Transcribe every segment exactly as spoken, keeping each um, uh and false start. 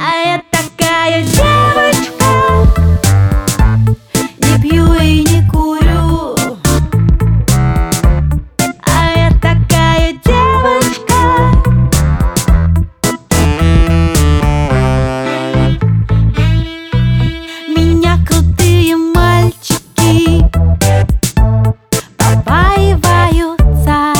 А я такая девочка, не пью и не курю. А я такая девочка, меня крутые мальчики побаиваются,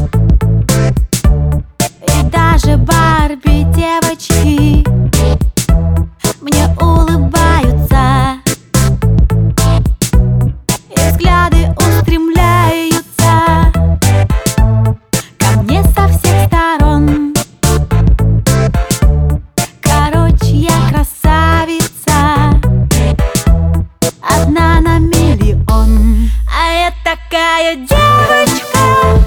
и даже Барби девочки мне улыбаются, и взгляды устремляются ко мне со всех сторон. Короче, я красавица, одна на миллион. А я такая девочка,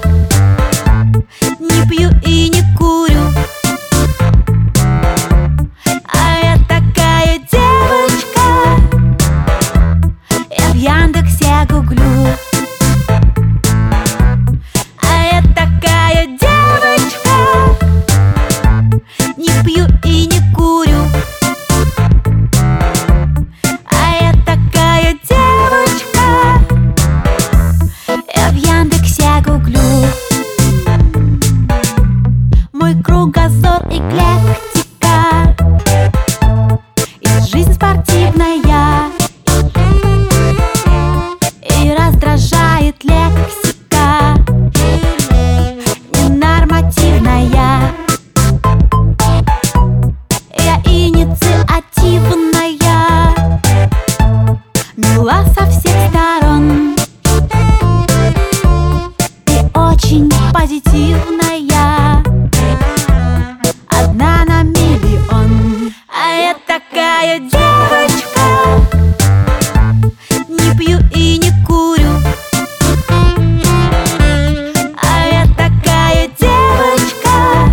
не пью и не курю. А я такая девочка, я в Яндексе гуглю. А я такая девочка, не пью и не курю. А я такая девочка, я в Яндексе гуглю. Мой кругозор эклектика, и жизнь спортивная, и раздражает лексика ненормативная. Я инициативная, мила со всех сторон, и очень позитивная, одна на миллион. А я такая девочка, не пью и не курю. А я такая девочка,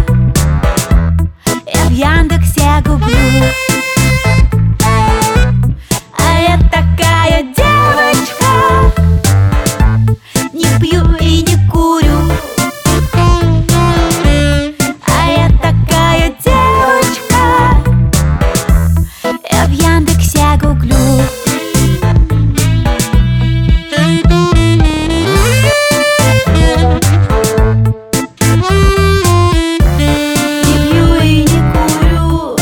я в Яндексе гуглю. А я такая девочка, не пью и не курю. А я такая девочка, я в Яндексе гуглю. Не пью и не курю.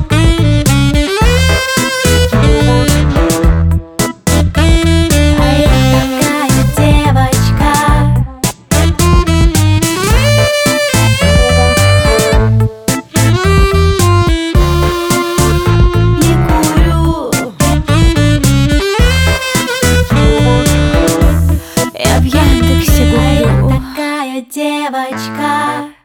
А я такая девочка, не курю. Я в Яндексе гуглю. А я такая девочка.